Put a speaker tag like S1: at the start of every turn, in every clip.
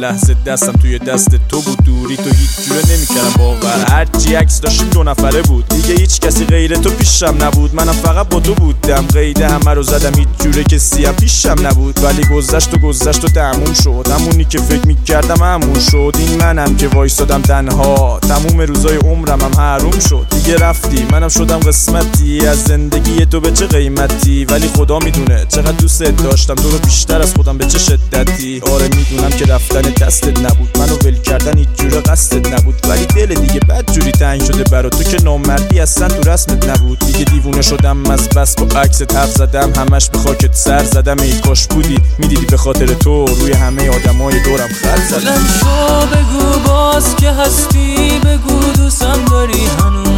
S1: لحظه دستم توی دست تو بود، دوری تو هیچ جوره نمیکردم باور. هرچی عکس داشتیم 2 نفره بود، دیگه هیچ کسی غیر تو پیشم نبود. منم فقط با تو بودم، قید همه رو زدم هیچ جوره کسی هم پیشم نبود. ولی گذشت و تموم شد، همونی که فکر میکردم همون شد. این منم که وایسادم تنها، تموم روزای عمرم هم حروم شد. دیگه رفتی منم شدم قسمتی از زندگی تو، به چه قیمتی؟ ولی خدا میدونه چقدر دوست داشتم تو رو بیشتر از خودم، به چه شدتی. آره میدونم که رفتن دستت نبود، منو ول کردن هیچ جوره قصدت نبود. ولی دل دیگه بد جوری تنگ شده برا تو که نامردی اصلا تو رسمت نبود. دیگه دیوونه شدم از بس با عکست حرف زدم، همش به خاکت سر زدم. ای کاش بودی میدیدی به خاطر تو روی همه آدمای دورم خط زدم.
S2: بلند شو بگو باز که هستی، بگو دوستم داری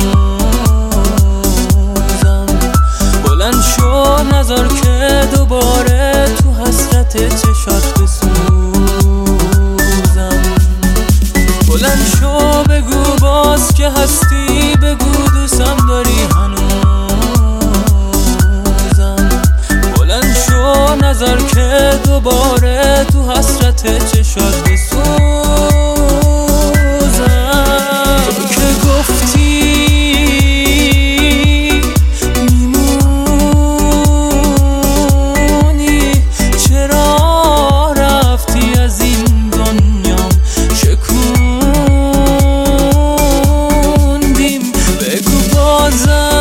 S2: هنوزم. بلند شو نذار که دوباره تو حسرت چشات بسوزم. بلند شو بگو باز که هستی، بگو دوستم داری هنوزم. بلند شو نذار که دوباره تو حسرت چشات بسوزم. تو که گفتی میمونی، چرا رفتی از این دنیام شکوندیم؟ بگو بازم